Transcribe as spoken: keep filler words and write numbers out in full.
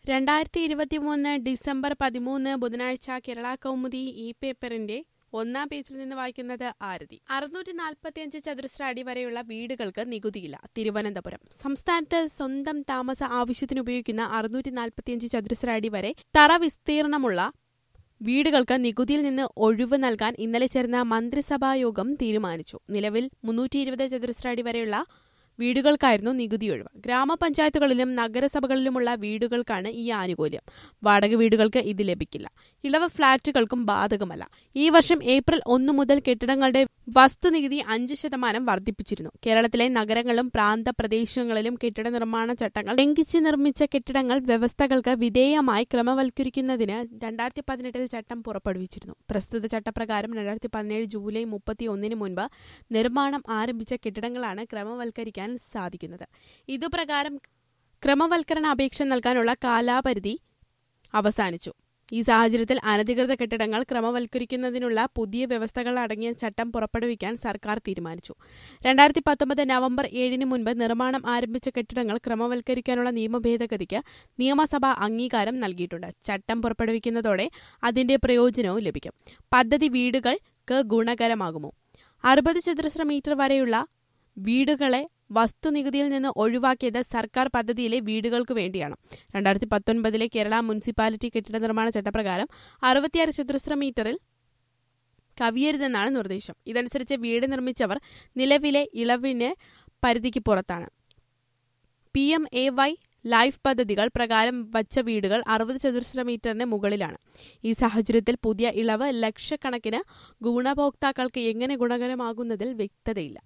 രണ്ടായിരത്തി ഇരുപത്തിമൂന്ന് ഡിസംബർ പതിമൂന്ന് ബുധനാഴ്ച കേരള കൗമുദി ഈ പേപ്പറിന്റെ ഒന്നാം പേജിൽ നിന്ന് വായിക്കുന്നത് ആരതി. അറുന്നൂറ്റി നാൽപ്പത്തിയഞ്ച് ചതുരശ്ര അടി വരെയുള്ള വീടുകൾക്ക് നികുതിയില്ല. തിരുവനന്തപുരം സംസ്ഥാനത്ത് സ്വന്തം താമസ ആവശ്യത്തിന് ഉപയോഗിക്കുന്ന അറുന്നൂറ്റി നാൽപ്പത്തിയഞ്ച് ചതുരശ്ര അടി വരെ തറ വിസ്തീർണമുള്ള വീടുകൾക്ക് നികുതിയിൽ നിന്ന് ഒഴിവ് നൽകാൻ ഇന്നലെ ചേർന്ന മന്ത്രിസഭാ യോഗം തീരുമാനിച്ചു. നിലവിൽ മുന്നൂറ്റി ഇരുപത് ചതുരശ്ര അടി വരെയുള്ള വീടുകൾക്കായിരുന്നു നികുതി ഒഴിവ്. ഗ്രാമപഞ്ചായത്തുകളിലും നഗരസഭകളിലുമുള്ള വീടുകൾക്കാണ് ഈ ആനുകൂല്യം. വാടക വീടുകൾക്ക് ഇത് ലഭിക്കില്ല. ഇളവ് ഫ്ളാറ്റുകൾക്കും ബാധകമല്ല. ഈ വർഷം ഏപ്രിൽ ഒന്ന് മുതൽ കെട്ടിടങ്ങളുടെ വസ്തുനികുതി അഞ്ച് ശതമാനം വർദ്ധിപ്പിച്ചിരുന്നു. കേരളത്തിലെ നഗരങ്ങളിലും പ്രാന്തപ്രദേശങ്ങളിലും കെട്ടിട നിർമ്മാണ ചട്ടങ്ങൾ ലംഘിച്ച് നിർമ്മിച്ച കെട്ടിടങ്ങൾ വ്യവസ്ഥകൾക്ക് വിധേയമായി ക്രമവൽക്കരിക്കുന്നതിന് രണ്ടായിരത്തി പതിനെട്ടിൽ ചട്ടം പുറപ്പെടുവിച്ചിരുന്നു. പ്രസ്തുത ചട്ടപ്രകാരം രണ്ടായിരത്തി പതിനേഴ് ജൂലൈ മുപ്പത്തി ഒന്നിന് മുൻപ് നിർമ്മാണം ആരംഭിച്ച കെട്ടിടങ്ങളാണ് ക്രമവൽക്കരിക്കാൻ സാധിക്കുന്നത്. ഇതുപ്രകാരം ക്രമവൽക്കരണ അപേക്ഷ നൽകാനുള്ള കാലാപരിധി അവസാനിച്ചു. ഈ സാഹചര്യത്തിൽ അനധികൃത കെട്ടിടങ്ങൾ ക്രമവൽക്കരിക്കുന്നതിനുള്ള പുതിയ വ്യവസ്ഥകൾ അടങ്ങിയ ചട്ടം പുറപ്പെടുവിക്കാൻ സർക്കാർ തീരുമാനിച്ചു. രണ്ടായിരത്തി പത്തൊമ്പത് നവംബർ ഏഴിന് മുൻപ് നിർമ്മാണം ആരംഭിച്ച കെട്ടിടങ്ങൾ ക്രമവൽക്കരിക്കാനുള്ള നിയമ ഭേദഗതിക്ക് നിയമസഭ അംഗീകാരം നൽകിയിട്ടുണ്ട്. ചട്ടം പുറപ്പെടുവിക്കുന്നതോടെ അതിന്റെ പ്രയോജനവും ലഭിക്കും. പദ്ധതി വീടുകൾക്ക് ഗുണകരമാകുമോ? അറുപത് ചതുരശ്ര മീറ്റർ വരെയുള്ള വീടുകളെ വസ്തുനികുതിയിൽ നിന്ന് ഒഴിവാക്കിയത് സർക്കാർ പദ്ധതിയിലെ വീടുകൾക്ക് വേണ്ടിയാണ്. രണ്ടായിരത്തി പത്തൊൻപതിലെ കേരള മുനിസിപ്പാലിറ്റി കെട്ടിട നിർമ്മാണ ചട്ടപ്രകാരം അറുപത്തിയാറ് ചതുരശ്ര മീറ്ററിൽ കവിയരുതെന്നാണ് നിർദ്ദേശം. ഇതനുസരിച്ച് വീട് നിർമ്മിച്ചവർ നിലവിലെ ഇളവിന് പരിധിക്ക് പുറത്താണ്. P M A Y life പദ്ധതികൾ പ്രകാരം വച്ച വീടുകൾ അറുപത് ചതുരശ്ര മീറ്ററിന് മുകളിലാണ്. ഈ സാഹചര്യത്തിൽ പുതിയ ഇളവ് ലക്ഷക്കണക്കിന് ഗുണഭോക്താക്കൾക്ക് എങ്ങനെ ഗുണകരമാകുന്നതിൽ വ്യക്തതയില്ല.